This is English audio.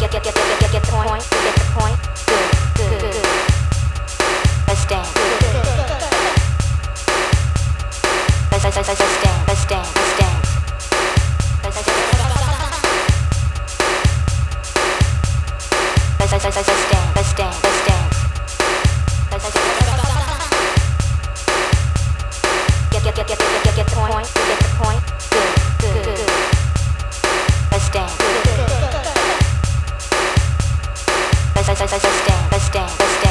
Get the point. Get the point. Good. Let's dance. Let's dance. Get the point. Get the point. Good. Let's dance. Let's dance.